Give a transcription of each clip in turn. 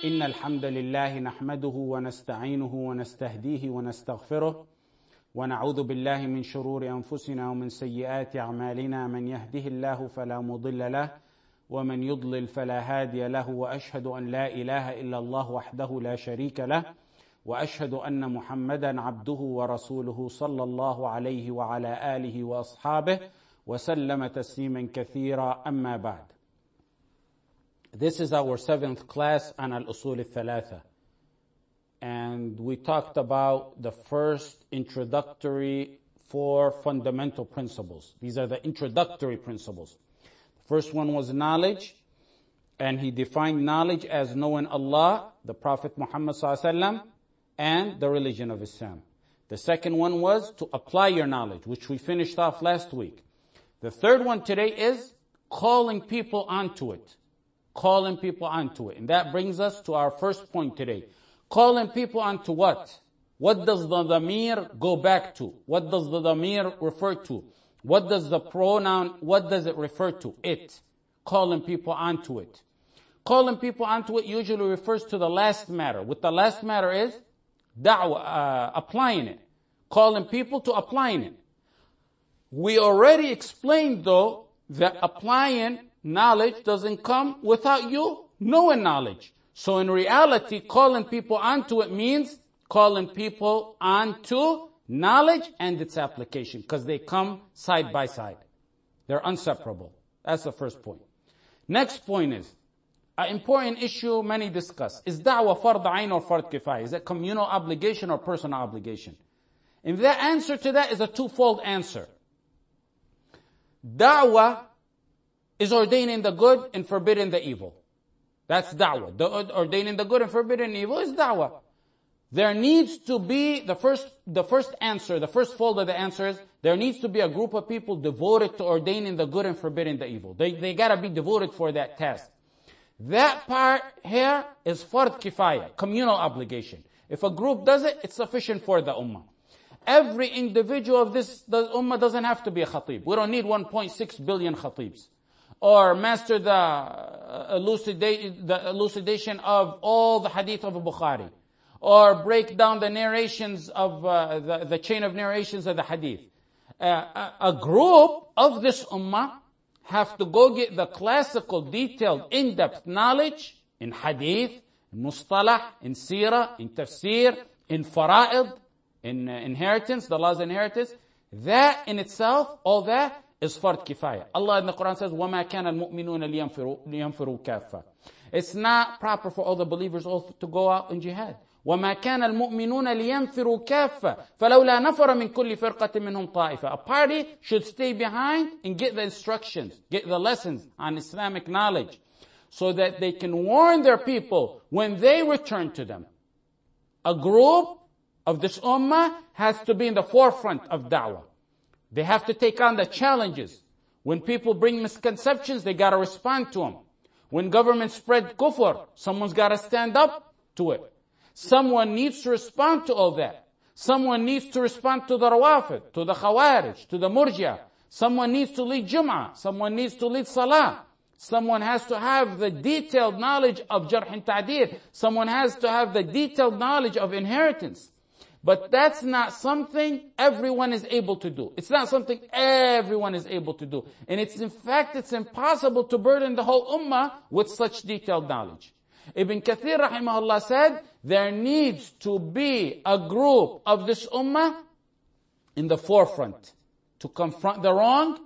إن الحمد لله نحمده ونستعينه ونستهديه ونستغفره ونعوذ بالله من شرور أنفسنا ومن سيئات أعمالنا من يهده الله فلا مضل له ومن يضلل فلا هادي له وأشهد أن لا إله إلا الله وحده لا شريك له وأشهد أن محمدا عبده ورسوله صلى الله عليه وعلى آله وأصحابه وسلم تسليما كثيرا أما بعد. This is our 7th class on Al-Usul al-Thalatha. And we talked about the first introductory 4 fundamental principles. These are the introductory principles. The first one was knowledge, and he defined knowledge as knowing Allah, the Prophet Muhammad ﷺ, and the religion of Islam. The second one was to apply your knowledge, which we finished off last week. The third one today is calling people onto it. Calling people onto it. And that brings us to our first point today. Calling people onto what? What does the dhamir go back to? What does the dhamir refer to? What does the pronoun, what does it refer to? It. Calling people onto it. Calling people onto it usually refers to the last matter. What the last matter is? Da'wah, applying it. Calling people to applying it. We already explained though that applying knowledge doesn't come without you knowing knowledge. So in reality, calling people onto it means calling people onto knowledge and its application, because they come side by side. They're inseparable. That's the first point. Next point is, an important issue many discuss. Is da'wah fard ayn or fard kifaya? Is it communal obligation or personal obligation? And the answer to that is a twofold answer. Da'wah is ordaining the good and forbidding the evil. That's da'wah. Ordaining the good and forbidding evil is da'wah. There needs to be, the first fold of the answer is, there needs to be a group of people devoted to ordaining the good and forbidding the evil. They gotta be devoted for that task. That part here is fard kifaya, communal obligation. If a group does it, it's sufficient for the ummah. Every individual of the ummah doesn't have to be a khatib. We don't need 1.6 billion khatibs. Or master the elucidation of all the hadith of Bukhari. Or break down the narrations of the chain of narrations of the hadith. A group of this ummah have to go get the classical, detailed, in-depth knowledge in hadith, in mustalah, in seerah, in tafsir, in fara'id, in inheritance, the laws of inheritance. That in itself, all that is fard kifaya. Allah in the Quran says, وَمَا كَانَ الْمُؤْمِنُونَ لِيَنْفِرُوا كَافَّةً. It's not proper for all the believers to go out in jihad. وَمَا كَانَ الْمُؤْمِنُونَ لِيَنْفِرُوا كَافَّةً فَلَوْلَا نَفَرَ مِنْ كُلِّ فِرْقَةٍ مِّنْهُمْ طَائِفَةٌ. A party should stay behind and get the instructions, get the lessons on Islamic knowledge, so that they can warn their people when they return to them. A group of this ummah has to be in the forefront of da'wah. They have to take on the challenges. When people bring misconceptions, they gotta respond to them. When government spread kufr, someone's gotta stand up to it. Someone needs to respond to all that. Someone needs to respond to the Rawafid, to the Khawarij, to the Murji'ah. Someone needs to lead Jum'ah. Someone needs to lead Salah. Someone has to have the detailed knowledge of Jarh and Ta'dil. Someone has to have the detailed knowledge of inheritance. But that's not something everyone is able to do. It's not something everyone is able to do. And in fact, it's impossible to burden the whole ummah with such detailed knowledge. Ibn Kathir rahimahullah said, there needs to be a group of this ummah in the forefront to confront the wrong,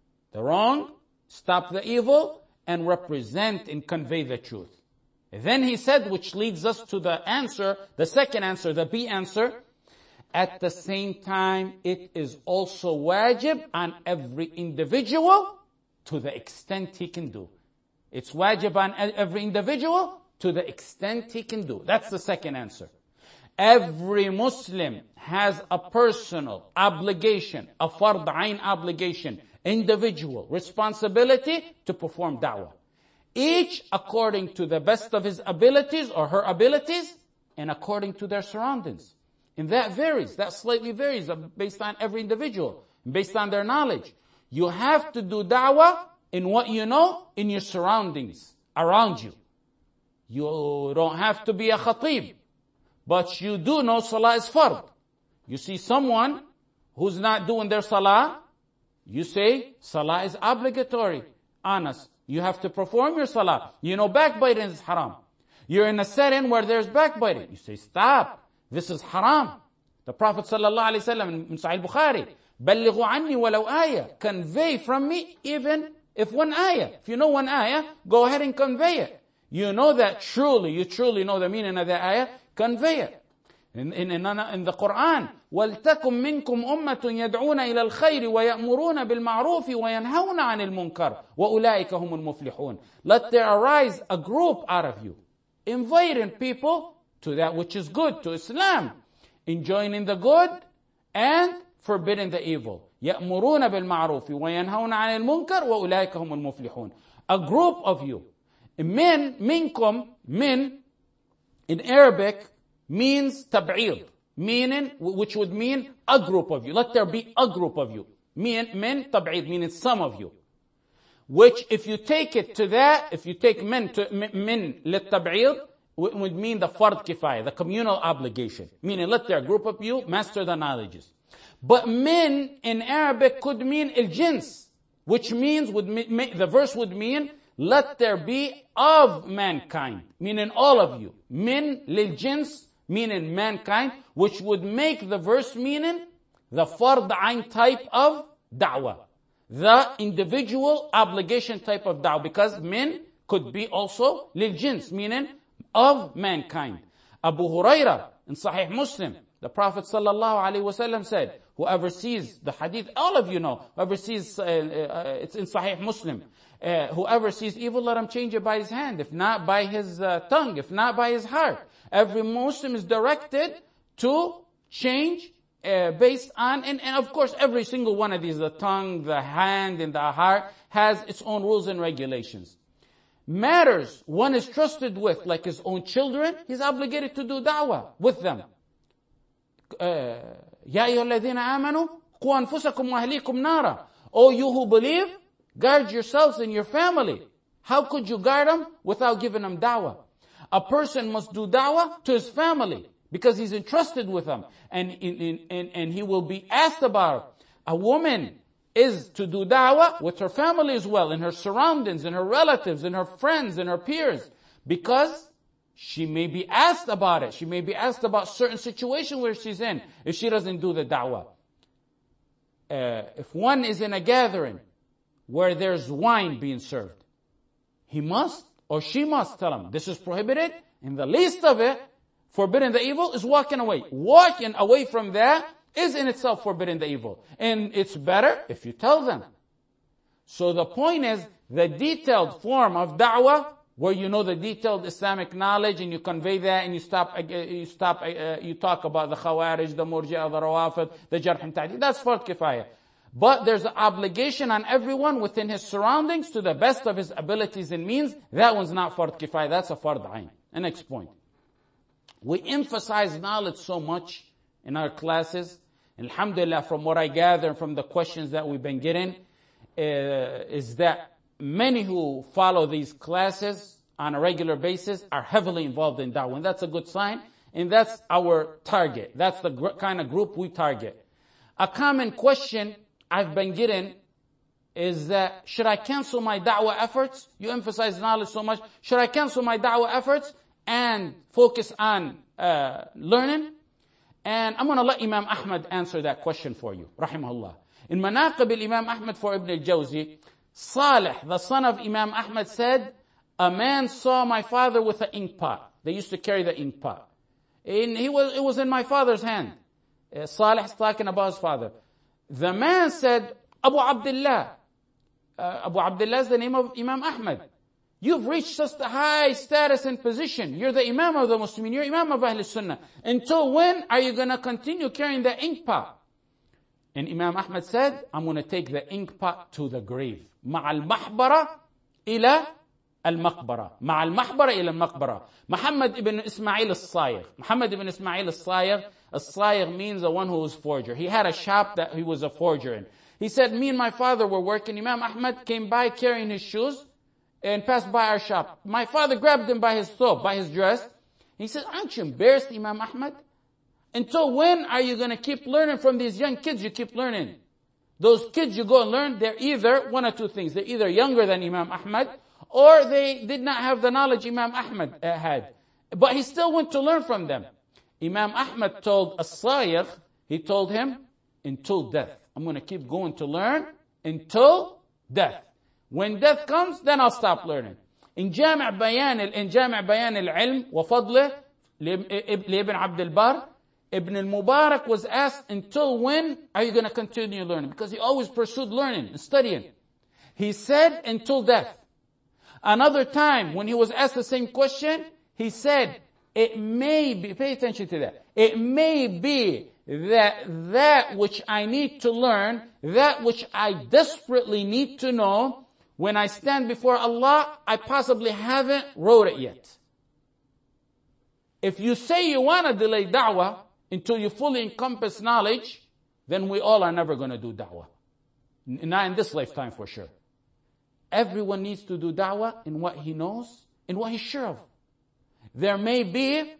stop the evil, and represent and convey the truth. Then he said, which leads us to the answer, the second answer, the B answer. At the same time, it is also wajib on every individual to the extent he can do. It's wajib on every individual to the extent he can do. That's the second answer. Every Muslim has a personal obligation, a fard ayn obligation, individual responsibility to perform da'wah. Each according to the best of his abilities or her abilities and according to their surroundings. And that varies. That slightly varies based on every individual, based on their knowledge. You have to do da'wah in what you know in your surroundings, around you. You don't have to be a khatib, but you do know salah is fard. You see someone who's not doing their salah, you say salah is obligatory. Anas, you have to perform your salah. You know backbiting is haram. You're in a setting where there's backbiting. You say, stop. This is haram. The Prophet sallallahu alaihi wasallam in Sahih Bukhari, بَلِّغُوا عَنِّي وَلَوْ آيَةً, convey from me even if one ayah. If you know one ayah, go ahead and convey it. You know that truly, you truly know the meaning of that ayah, convey it. In the Quran, وَلْتَكُمْ مِنْكُمْ أُمَّةٌ يَدْعُونَ إِلَى الْخَيْرِ وَيَأْمُرُونَ بِالْمَعْرُوفِ وَيَنْهَوْنَ عَنِ الْمُنْكَرِ وَأُولَٰئِكَ هُمُ الْمُفْلِحُونَ. Let there arise a group out of you, inviting people to that which is good, to Islam, enjoining the good and forbidding the evil. يَأْمُرُونَ بِالْمَعْرُوفِ وَيَنْهَوْنَ عَنِ الْمُنْكَرِ وَأُولَٰئِكَ هُمُ الْمُفْلِحُونَ. A group of you. Min, minkum, min, in Arabic, means tab'id, meaning, which would mean a group of you. Let there be a group of you. Min, tab'id, meaning some of you. Which, if you take it to that, if you take min lit tab'id, would mean the fard kifaya, the communal obligation. Meaning, let there a group of you master the knowledges. But min in Arabic could mean al-jins, which means, the verse would mean, let there be of mankind, meaning all of you. Min lil-jins, meaning mankind, which would make the verse meaning the fard ayn type of da'wah. The individual obligation type of da'wah. Because min could be also lil-jins, meaning of mankind. Abu Huraira in Sahih Muslim, the Prophet sallallahu alaihi wasallam said, whoever sees the hadith, all of you know, whoever sees, it's in Sahih Muslim, whoever sees evil, let him change it by his hand, if not by his tongue, if not by his heart. Every Muslim is directed to change based on, and of course every single one of these, the tongue, the hand, and the heart, has its own rules and regulations. Matters one is trusted with, like his own children, he's obligated to do da'wah with them. يَا أَيُّهَا الَّذِينَ آمَنُوا قُوا أَنفُسَكُمْ وَأَهْلِيكُمْ نَارًا. O you who believe, guard yourselves and your family. How could you guard them without giving them da'wah? A person must do da'wah to his family because he's entrusted with them, and he will be asked about it. A woman is to do da'wah with her family as well, in her surroundings, in her relatives, in her friends, in her peers, because she may be asked about it. She may be asked about certain situation where she's in if she doesn't do the da'wah. If one is in a gathering where there's wine being served, he must or she must tell him, this is prohibited, and the least of it, forbidding the evil, is walking away. Walking away from that is in itself forbidding the evil. And it's better if you tell them. So the point is, the detailed form of da'wah, where you know the detailed Islamic knowledge and you convey that and you talk about the Khawarij, the Murji'ah, the Rawafid, the Jarh and Ta'deel. That's fard kifaya. But there's an obligation on everyone within his surroundings to the best of his abilities and means. That one's not fard kifaya, that's a fard ayn. The next point. We emphasize knowledge so much in our classes. Alhamdulillah, from what I gather from the questions that we've been getting, is that many who follow these classes on a regular basis are heavily involved in da'wah. And that's a good sign. And that's our target. That's the kind of group we target. A common question I've been getting is that, should I cancel my da'wah efforts? You emphasize knowledge so much. Should I cancel my da'wah efforts and focus on learning? And I'm going to let Imam Ahmad answer that question for you, rahimahullah. In Manaqib al-Imam Ahmad for Ibn al-Jawzi, Salih, the son of Imam Ahmad, said, a man saw my father with an ink pot. They used to carry the ink pot. And it was in my father's hand. Salih is talking about his father. The man said, Abu Abdullah. Abu Abdullah is the name of Imam Ahmad. You've reached such a high status and position. You're the Imam of the Muslimin. You're Imam of Ahl Sunnah. Until when are you going to continue carrying the ink pot? And Imam Ahmad said, I'm going to take the ink pot to the grave. مع المحبرة إلى المقبرة. مع المحبرة إلى المقبرة. Muhammad ibn Ismail al-Sayyigh. Muhammad ibn Ismail al-Sayyigh. Al-Sayyigh means the one who was forger. He had a shop that he was a forger in. He said, me and my father were working. Imam Ahmad came by carrying his shoes. and passed by our shop. My father grabbed him by his thobe, by his dress. He said, aren't you embarrassed, Imam Ahmad? Until when are you going to keep learning from these young kids? You keep learning. Those kids you go and learn, they're either one or two things. They're either younger than Imam Ahmad, or they did not have the knowledge Imam Ahmad had. But he still went to learn from them. Imam Ahmad told As-Sayigh, he told him, until death. I'm going to keep going to learn until death. When death comes, then I'll stop learning. In Jami' Bayan al-Ilm wa Fadlih, Ibn Abd al-Barr, Ibn al-Mubarak was asked, until when are you going to continue learning? Because he always pursued learning and studying. He said, until death. Another time, when he was asked the same question, he said, it may be, pay attention to that, it may be that which I need to learn, that which I desperately need to know, when I stand before Allah, I possibly haven't wrote it yet. If you say you want to delay da'wah until you fully encompass knowledge, then we all are never going to do da'wah. Not in this lifetime for sure. Everyone needs to do da'wah in what he knows, in what he's sure of. There may be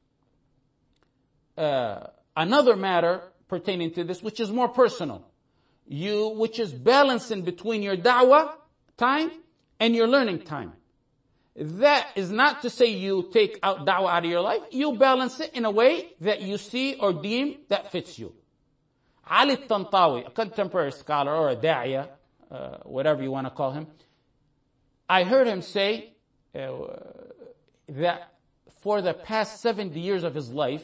another matter pertaining to this, which is more personal. Which is balancing between your da'wah time and your learning time. That is not to say you take out da'wah out of your life. You balance it in a way that you see or deem that fits you. Ali Tantawi, a contemporary scholar or a da'iyah, whatever you want to call him, I heard him say that for the past 70 years of his life,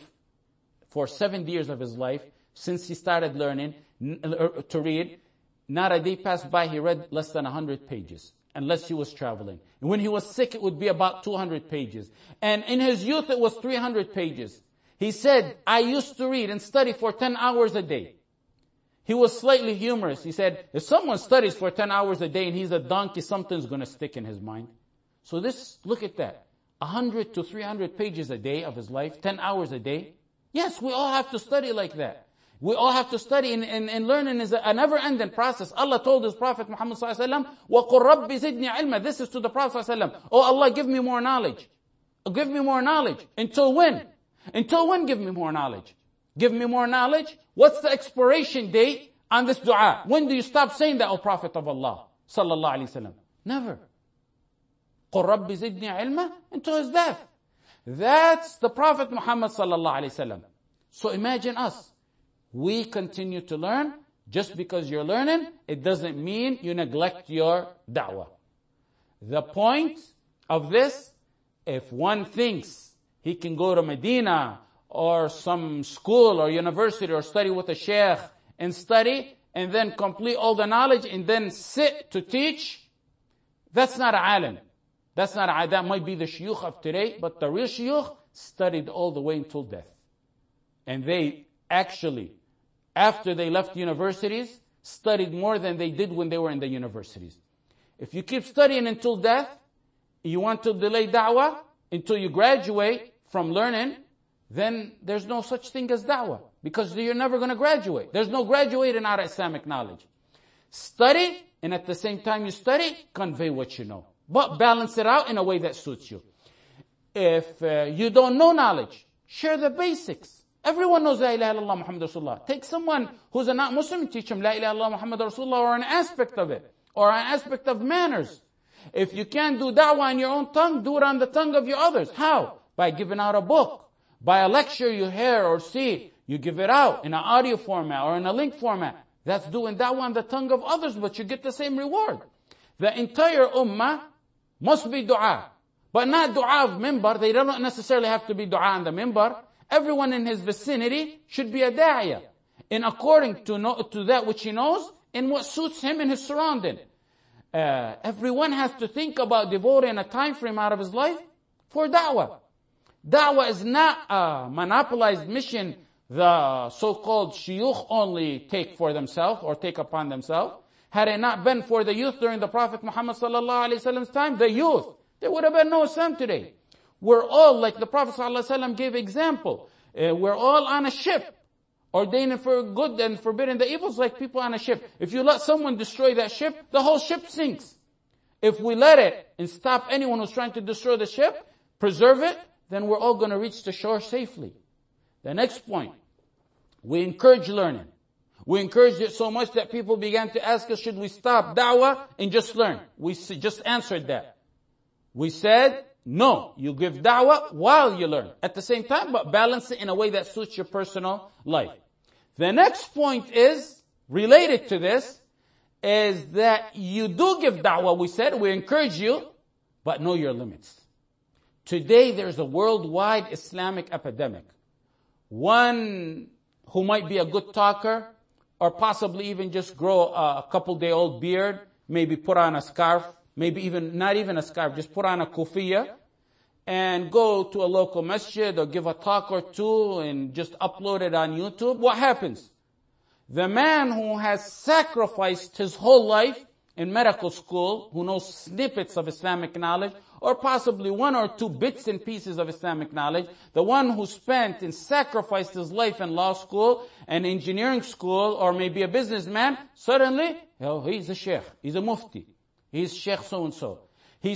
since he started learning to read, not a day passed by he read less than 100 pages, unless he was traveling. And when he was sick, it would be about 200 pages. And in his youth, it was 300 pages. He said, I used to read and study for 10 hours a day. He was slightly humorous. He said, if someone studies for 10 hours a day and he's a donkey, something's going to stick in his mind. So look at that. 100 to 300 pages a day of his life, 10 hours a day. Yes, we all have to study like that. We all have to study, and learning is a never-ending process. Allah told His Prophet Muhammad ﷺ, وَقُلْ رَبِّ زِدْنِي عِلْمًا. This is to the Prophet ﷺ. Oh Allah, give me more knowledge. Give me more knowledge. Until when? Until when give me more knowledge? Give me more knowledge? What's the expiration date on this dua? When do you stop saying that, O Prophet of Allah sallallahu alaihi wasallam? Never. قُلْ رَبِّ زِدْنِي عِلْمًا, until his death. That's the Prophet Muhammad sallallahu alaihi wasallam. So imagine us. We continue to learn. Just because you're learning, it doesn't mean you neglect your da'wah. The point of this, if one thinks he can go to Medina or some school or university or study with a sheikh and study and then complete all the knowledge and then sit to teach, that's not a alim. That might be the shuyukh of today, but the real shuyukh studied all the way until death. And they actually, after they left universities, studied more than they did when they were in the universities. If you keep studying until death, you want to delay da'wah until you graduate from learning, then there's no such thing as da'wah. Because you're never going to graduate. There's no graduating out of Islamic knowledge. Study, and at the same time you study, convey what you know. But balance it out in a way that suits you. If you don't know knowledge, share the basics. Everyone knows La ilaha illallah Muhammad Rasulullah. Take someone who's a not Muslim, teach him La ilaha illallah Muhammad Rasulullah, or an aspect of it, or an aspect of manners. If you can't do da'wah on your own tongue, do it on the tongue of your others. How? By giving out a book. By a lecture you hear or see, you give it out in an audio format or in a link format. That's doing da'wah on the tongue of others, but you get the same reward. The entire ummah must be dua. But not dua of mimbar. They don't necessarily have to be dua on the mimbar. Everyone in his vicinity should be a da'iyah, in according to that which he knows and what suits him in his surrounding. Everyone has to think about devoting a time frame out of his life for da'wah. Da'wah is not a monopolized mission the so-called shuyukh only take for themselves or take upon themselves. Had it not been for the youth during the Prophet Muhammad sallallahu alaihi wasallam's time, the youth, there would have been no Islam today. We're all, like the Prophet ﷺ gave example, we're all on a ship, ordaining for good and forbidding the evils like people on a ship. If you let someone destroy that ship, the whole ship sinks. If we let it and stop anyone who's trying to destroy the ship, preserve it, then we're all going to reach the shore safely. The next point, we encourage learning. We encouraged it so much that people began to ask us, should we stop da'wah and just learn? We just answered that. We said, no, you give da'wah while you learn. At the same time, but balance it in a way that suits your personal life. The next point is, related to this, is that you do give da'wah, we said, we encourage you, but know your limits. Today there's a worldwide Islamic epidemic. One who might be a good talker, or possibly even just grow a couple-day-old beard, maybe put on a scarf, maybe even, not even a scarf, just put on a kufiya, and go to a local masjid or give a talk or two and just upload it on YouTube. What happens? The man who has sacrificed his whole life in medical school, who knows snippets of Islamic knowledge, or possibly one or two bits and pieces of Islamic knowledge, the one who spent and sacrificed his life in law school and engineering school, or maybe a businessman, suddenly, he's a sheikh, he's a mufti, he's sheikh so-and-so. He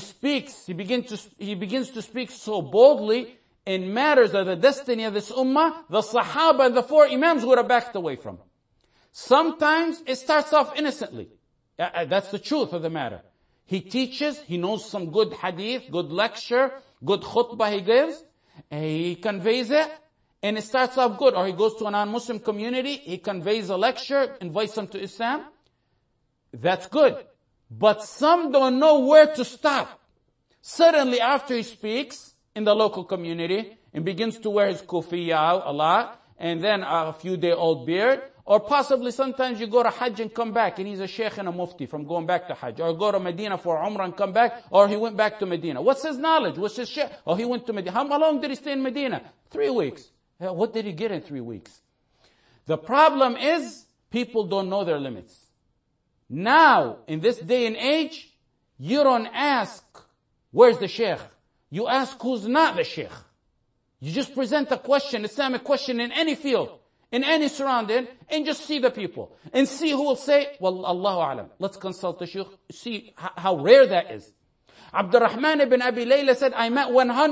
begins to speak so boldly in matters of the destiny of this ummah, the Sahaba and the four Imams would have backed away from. Sometimes it starts off innocently. That's the truth of the matter. He teaches, he knows some good hadith, good lecture, good khutbah he gives, and he conveys it, and it starts off good. Or he goes to a non-Muslim community, he conveys a lecture, invites them to Islam. That's good. But some don't know where to stop. Suddenly after he speaks in the local community and begins to wear his kufiya out a lot, and then a few-day-old beard, or possibly sometimes you go to Hajj and come back, and he's a sheikh and a mufti from going back to Hajj, or go to Medina for Umrah and come back, or he went back to Medina. What's his knowledge? What's his sheikh? Oh, he went to Medina. How long did he stay in Medina? 3 weeks. What did he get in 3 weeks? The problem is, people don't know their limits. Now, in this day and age, you don't ask, where's the sheikh? You ask who's not the sheikh. You just present a question, Islamic question in any field, in any surrounding, and just see the people. And see who will say, well, Allahu A'lam. Let's consult the sheikh, see how rare that is. Abdurrahman ibn Abi Layla said, I met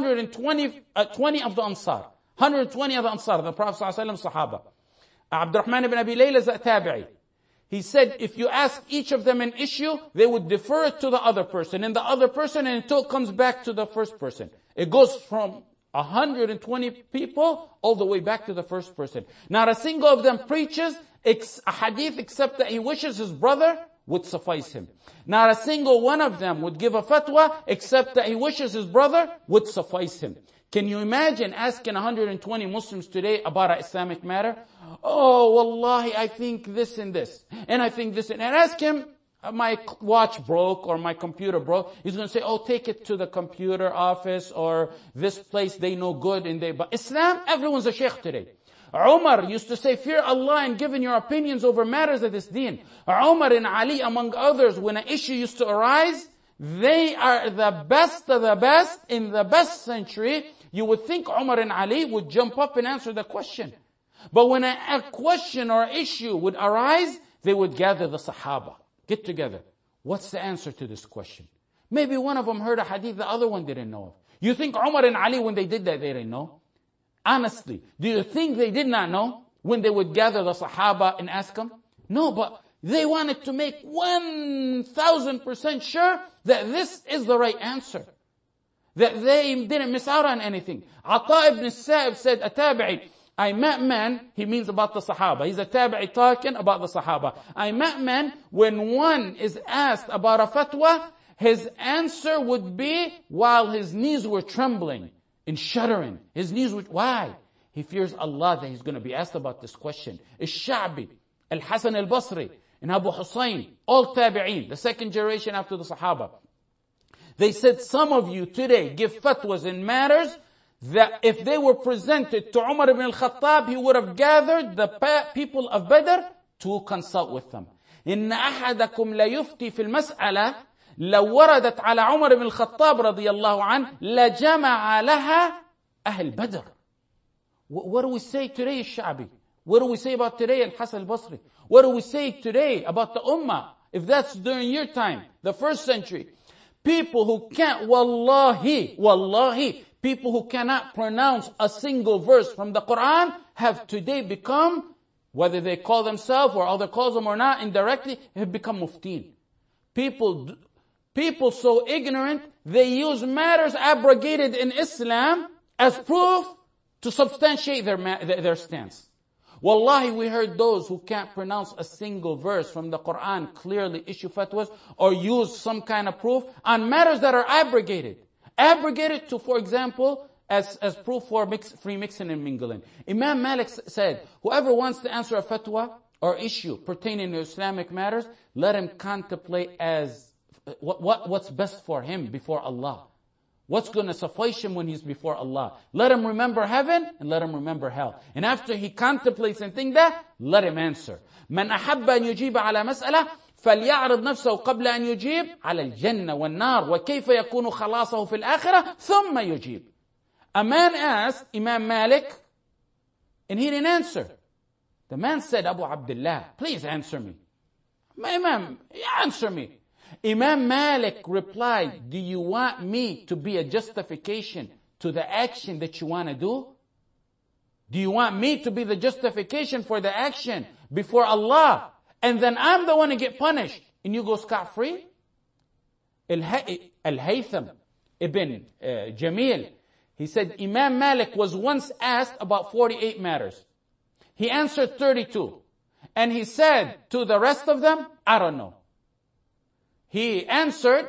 20 of the Ansar. 120 of the Ansar, the Prophet ﷺ Sahaba. Abdurrahman ibn Abi Layla is a tabi'i. He said, if you ask each of them an issue, they would defer it to the other person, and the other person, and until it comes back to the first person. It goes from 120 people all the way back to the first person. Not a single of them preaches a hadith except that he wishes his brother would suffice him. Not a single one of them would give a fatwa except that he wishes his brother would suffice him. Can you imagine asking 120 Muslims today about an Islamic matter? Oh, wallahi, I think this and this. And I think this and ask him, my watch broke or my computer broke. He's going to say, oh, take it to the computer office or this place, they know good. But Islam, everyone's a sheikh today. Umar used to say, fear Allah and giving your opinions over matters of this deen. Umar and Ali, among others, when an issue used to arise, they are the best of the best in the best century. You would think Umar and Ali would jump up and answer the question. But when a question or issue would arise, they would gather the Sahaba. Get together. What's the answer to this question? Maybe one of them heard a hadith the other one didn't know of. You think Umar and Ali, when they did that, they didn't know? Honestly, do you think they did not know when they would gather the Sahaba and ask them? No, but they wanted to make 1,000% sure that this is the right answer. That they didn't miss out on anything. Ata ibn Sa'ib said, a tabi'i, I met men, he means about the Sahaba. He's a tabi'i talking about the Sahaba. I met men, when one is asked about a fatwa, his answer would be while his knees were trembling and shuddering. His knees were, why? He fears Allah that he's going to be asked about this question. Al-Sha'bi, Al-Hasan al-Basri, and Abu Hussein, all tabi'een, the second generation after the Sahaba. They said, some of you today give fatwas in matters that if they were presented to Umar ibn al-Khattab, he would have gathered the people of Badr to consult with them. إن أحدكم لا يفتي في المسألة لو وردت على عمر بن الخطاب رضي الله عنه لجمع لها أهل بدر. What do we say today, Sha'bi? What do we say about today, Al-Hasan al-Basri? What do we say today about the Ummah? If that's during your time, the first century. People who can't, wallahi, people who cannot pronounce a single verse from the Quran have today become, whether they call themselves or other calls them or not, indirectly, have become muftin. People so ignorant, they use matters abrogated in Islam as proof to substantiate their stance. Wallahi, we heard those who can't pronounce a single verse from the Quran clearly issue fatwas or use some kind of proof on matters that are abrogated. Abrogated to, for example, as proof for free mixing and mingling. Imam Malik said, whoever wants to answer a fatwa or issue pertaining to Islamic matters, let him contemplate as what's best for him before Allah. What's going to suffice him when he's before Allah. Let him remember heaven and let him remember hell. And after he contemplates and think that, let him answer. من أحب أن يجيب على مسألة فليعرض نفسه قبل أن يجيب على الجنة والنار وكيف يكون خلاصه في الآخرة ثم يجيب. A man asked Imam Malik and he didn't answer. The man said, Abu Abdullah, please answer me. Imam, answer me. Imam Malik replied, do you want me to be a justification to the action that you want to do? Do you want me to be the justification for the action before Allah? And then I'm the one to get punished and you go scot-free? Al-Haytham ibn Jamil, he said, Imam Malik was once asked about 48 matters. He answered 32. And he said to the rest of them, I don't know. He answered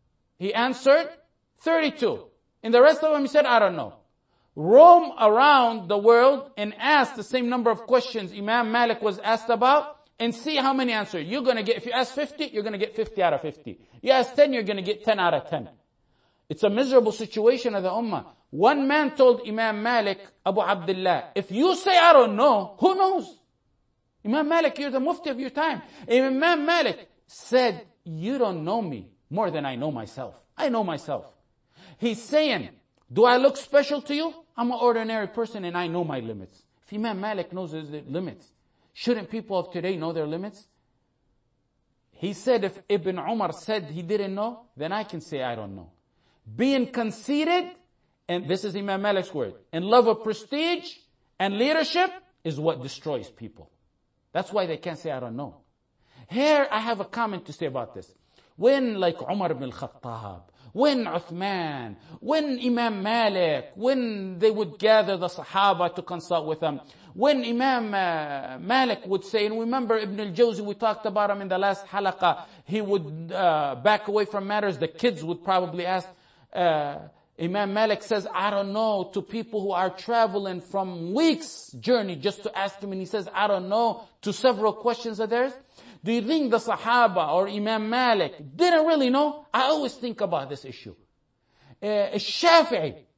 32. And the rest of them, he said, I don't know. Roam around the world and ask the same number of questions Imam Malik was asked about and see how many answers. You're going to get, if you ask 50, you're going to get 50 out of 50. You ask 10, you're going to get 10 out of 10. It's a miserable situation of the ummah. One man told Imam Malik, Abu Abdullah, if you say I don't know, who knows? Imam Malik, you're the mufti of your time. Imam Malik said, you don't know me more than I know myself. I know myself. He's saying, do I look special to you? I'm an ordinary person and I know my limits. If Imam Malik knows his limits, shouldn't people of today know their limits? He said if Ibn Umar said he didn't know, then I can say I don't know. Being conceited, and this is Imam Malik's word, and love of prestige and leadership is what destroys people. That's why they can't say I don't know. Here I have a comment to say about this. When like Umar ibn al-Khattab, when Uthman, when Imam Malik, when they would gather the Sahaba to consult with them, when Imam Malik would say, and remember Ibn al-Jawzi, we talked about him in the last halaqah, he would back away from matters. The kids would probably ask, Imam Malik says, I don't know, to people who are traveling from weeks journey just to ask him, and he says, I don't know, to several questions of theirs. Do you think the Sahaba or Imam Malik didn't really know? I always think about this issue. Al-Shafi'i,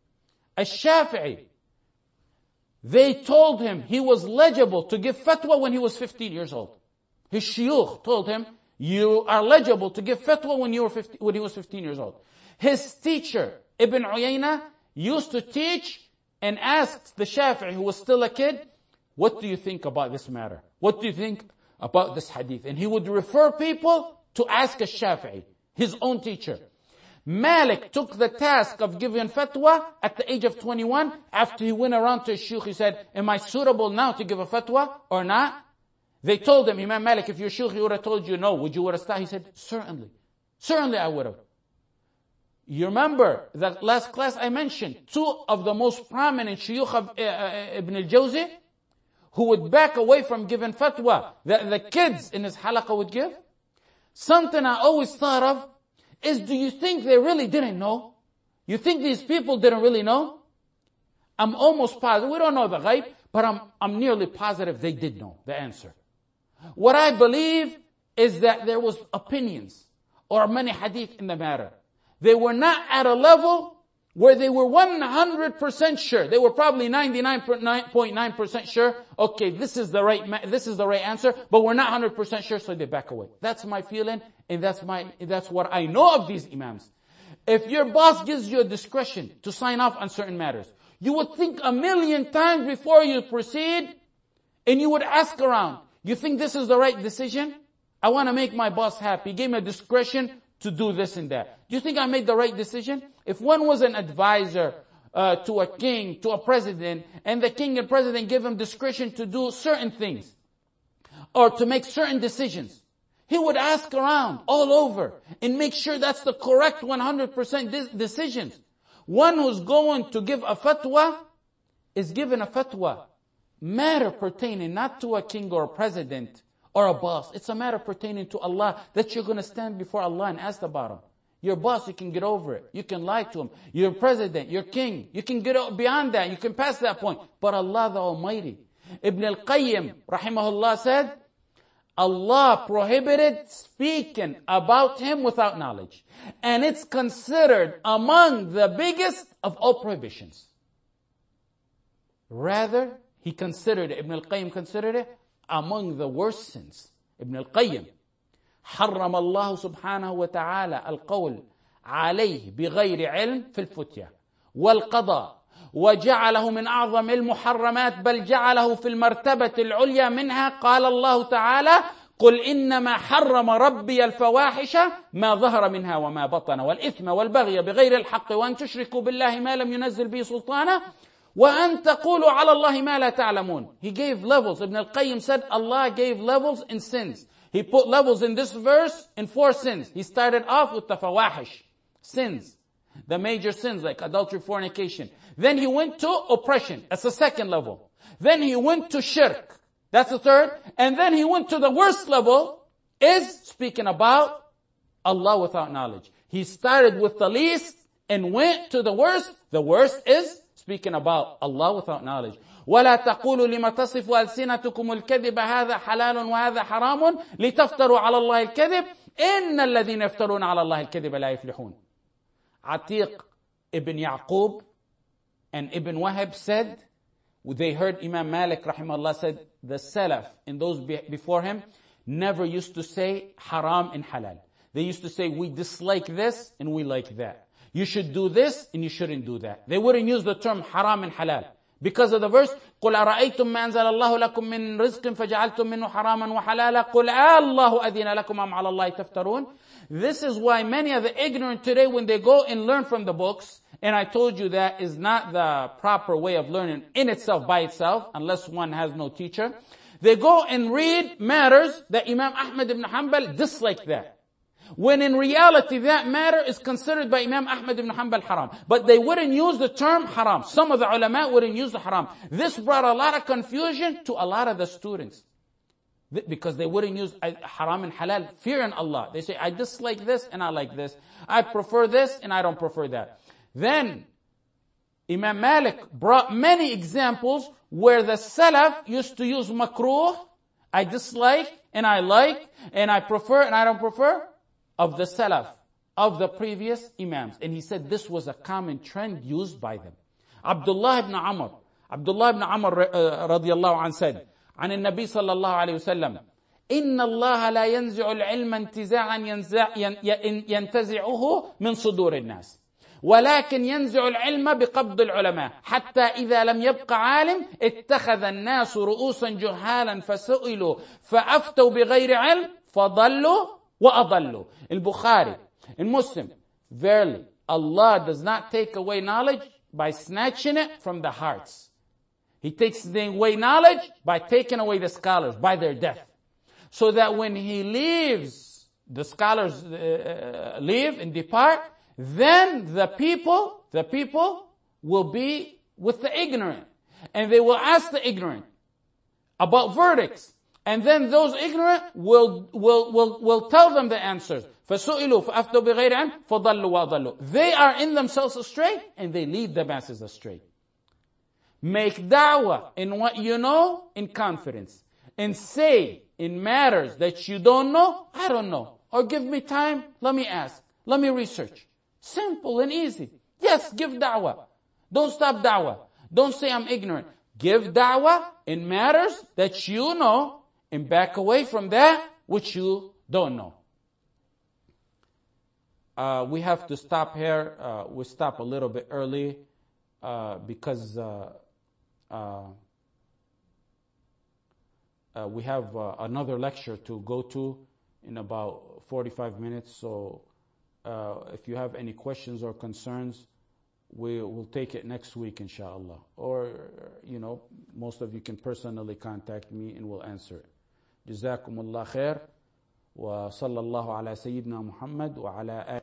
they told him he was legible to give fatwa when he was 15 years old. His shuyukh told him, you are legible to give fatwa when he was 15 years old. His teacher, Ibn Uyayna, used to teach and asked the Shafi'i, who was still a kid, what do you think about this matter? What do you think about this hadith? And he would refer people to ask a Shafi'i, his own teacher. Malik took the task of giving fatwa at the age of 21. After he went around to his shuyukh, he said, am I suitable now to give a fatwa or not? They told him, Imam Malik, if your shuyukh would have told you no, would you have stopped? He said, certainly. Certainly I would have. You remember that last class I mentioned two of the most prominent shuyukh of Ibn al-Jawzi who would back away from giving fatwa that the kids in his halaqah would give. Something I always thought of is, do you think they really didn't know? You think these people didn't really know? I'm almost positive. We don't know the ghaib, but I'm nearly positive they did know the answer. What I believe is that there was opinions or many hadith in the matter. They were not at a level where they were 100% sure. They were probably 99.9% sure. Okay, this is the right answer, but we're not 100% sure, so they back away. That's my feeling, and that's what I know of these imams. If your boss gives you a discretion to sign off on certain matters, you would think a million times before you proceed, and you would ask around, you think this is the right decision? I want to make my boss happy. He gave me a discretion to do this and that. Do you think I made the right decision? If one was an advisor to a king, to a president, and the king and president give him discretion to do certain things, or to make certain decisions, he would ask around all over and make sure that's the correct 100% decisions. One who's going to give a fatwa is given a fatwa, matter pertaining not to a king or a president or a boss. It's a matter pertaining to Allah, that you're going to stand before Allah and ask about him. Your boss, you can get over it. You can lie to him. Your president, your king, you can get beyond that. You can pass that point. But Allah the Almighty. Ibn al-Qayyim, rahimahullah, said, Allah prohibited speaking about him without knowledge. And it's considered among the biggest of all prohibitions. Rather, Ibn al-Qayyim considered it among the worst sins. Ibn al-Qayyim, حرم الله سبحانه وتعالى القول عليه بغير علم في الفتية والقضاء وجعله من أعظم المحرمات بل جعله في المرتبة العليا منها. قال الله تعالى قل إنما حرم ربي الفواحش ما ظهر منها وما بطن والإثم والبغي بغير الحق وأن تشركوا بالله ما لم ينزل به سلطانا وأن تقولوا على الله ما لا تعلمون. He gave levels. Ibn al-Qayyim said Allah gave levels in sins. He put levels in this verse in 4 sins. He started off with the fawahish, sins, the major sins like adultery, fornication. Then he went to oppression. That's the second level. Then he went to shirk. That's the third. And then he went to the worst level, is speaking about Allah without knowledge. He started with the least and went to the worst. The worst is speaking about Allah without knowledge. ولا تقولوا لما تصف ألسنتكم الكذب هذا حلال وهذا حرام لتفتروا على الله الكذب إن الذين يفترون على الله الكذب لا يفلحون. Atiq ibn Yaqub and Ibn Wahab said, they heard Imam Malik rahimahullah said, the Salaf and those before him never used to say haram and halal. They used to say, we dislike this and we like that. You should do this and you shouldn't do that. They wouldn't use the term haram and halal. Because of the verse, قُلْ أَرَأَيْتُمْ مَا أَنزَلَ اللَّهُ لَكُم مِّن رِزْقٍ فَجَعَلْتُم مِّنْهُ حَرَامًا وَحَلَالًا قُلْ اللَّهُ أَذِنَ لَكُمْ أَمْ عَلَى اللَّهِ تَفْتَرُونَ. This is why many of the ignorant today, when they go and learn from the books, and I told you that is not the proper way of learning in itself, by itself, unless one has no teacher. They go and read matters that Imam Ahmad ibn Hanbal disliked that. When in reality that matter is considered by Imam Ahmad ibn Hanbal haram. But they wouldn't use the term haram. Some of the ulama wouldn't use the haram. This brought a lot of confusion to a lot of the students. Because they wouldn't use haram and halal, fear in Allah. They say, I dislike this and I like this. I prefer this and I don't prefer that. Then, Imam Malik brought many examples where the Salaf used to use makruh, I dislike and I like, and I prefer and I don't prefer, of the Salaf, of the previous Imams. And he said this was a common trend used by them. Abdullah ibn Amr radiyallahu anhu said, عن النبي صلى الله عليه وسلم إن الله لا ينزع العلم انتزاعا ينتزعه من صدور الناس ولكن ينزع العلم بقبض العلماء حتى إذا لم يبق عالم اتخذ الناس رؤوسا جهالا فسئلوا فأفتوا بغير علم فضلوا وأضلوا. البخاري and Muslim, verily Allah does not take away knowledge by snatching it from the hearts. He takes away knowledge by taking away the scholars, by their death. So that when he leaves, the scholars leave and depart, then the people will be with the ignorant. And they will ask the ignorant about verdicts. And then those ignorant will tell them the answers. فَسُئِلُوا فَأَفْتَوْا بِغَيْرِ عِلْمٍ فَضَلُّوا وَأَضَلُّوا. They are in themselves astray, and they lead the masses astray. Make da'wah in what you know in confidence. And say in matters that you don't know, I don't know. Or give me time, let me ask. Let me research. Simple and easy. Yes, give da'wah. Don't stop da'wah. Don't say I'm ignorant. Give da'wah in matters that you know and back away from that which you don't know. We have to stop here. We'll stop a little bit early because we have another lecture to go to in about 45 minutes. So If you have any questions or concerns, we will take it next week, inshallah. Or, most of you can personally contact me and we'll answer it. جزاكم الله خير وصلى الله على سيدنا محمد وعلى آله